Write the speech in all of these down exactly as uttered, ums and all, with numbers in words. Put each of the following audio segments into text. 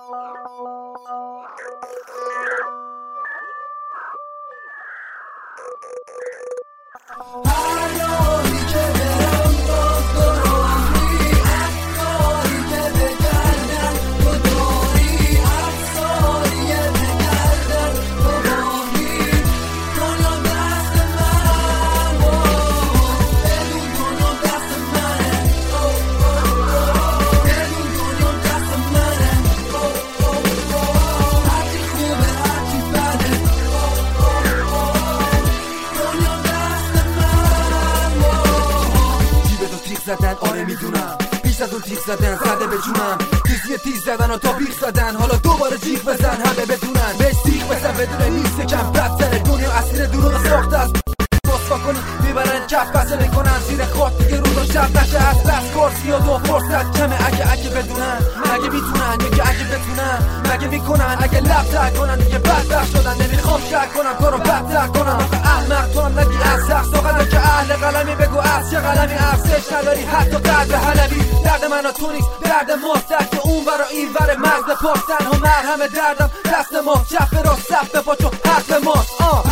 زدن آره میدونم پیش از اون تیغ زدن زده به جونم تیزی تیز زدن و تا بیخ زدن حالا دوباره جیغ بزن همه بدونن بهش تیغ بزن بدونه نیست کم بدتره دنیا اسیر دروغ ساخته است مصفا کنی میبرن کف بسه میکنن زیر خاک دیگه روز و شب نشه از بس کار زیاد و فرصت کمه اگه اگه بدونن مگه میتونن میگه اگه بتونن مگه میکنن اگه لب تر کنن دیگه بدبخت شدن نمیخوام شک کنم کارو بدتر کنم آخه احمق تو هم نگی از سخت ساقدم که اهل قلمی بگو از چه قلمی افزش نداری حتی درد حلبی درد من و تو نیست درد ماست درد اون برا این ور مرز پاستن هم مرهم دردم دست ما چپ را سب به پاچو حرف ماست آه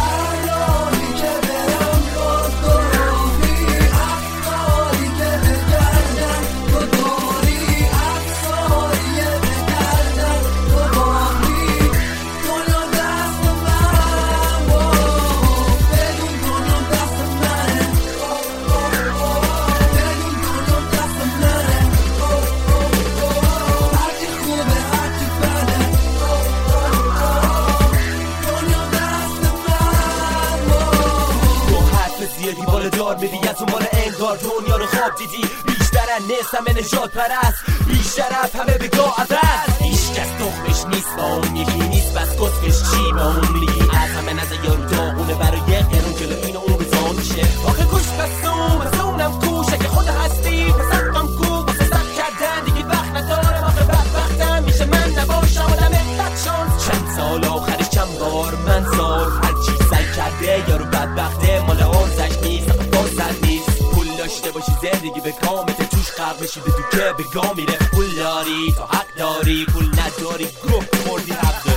زیادی بالا دار میری از اون مال انگار دنیا رو خواب دیدی بیشترن نیست همه نجات پرست بیشترف همه بگاه عدرس هیچ کس تخمش نیست با اون یکی نیست بس کسکش چی با اون میگی از همه نظر یارو داغونه برای قرون جلو این و اون بزان میشه آخه گوش بسون بسونم کوش اگه خود هستی پس حقم کو واسه سب کردن دیگه وقت ندارم آخه بدبختم میشه من نباشم آدم بد شانس چند سال آخرش چند بار من سال هر چی سعی کرده یارو بدبخته مال آرزش نیست فرصت نیست پول داشته باشی زندگی به کامته توش غرق بشی به تو که به گا میره پول داری تو حق داری پول نداری گروه مردی حق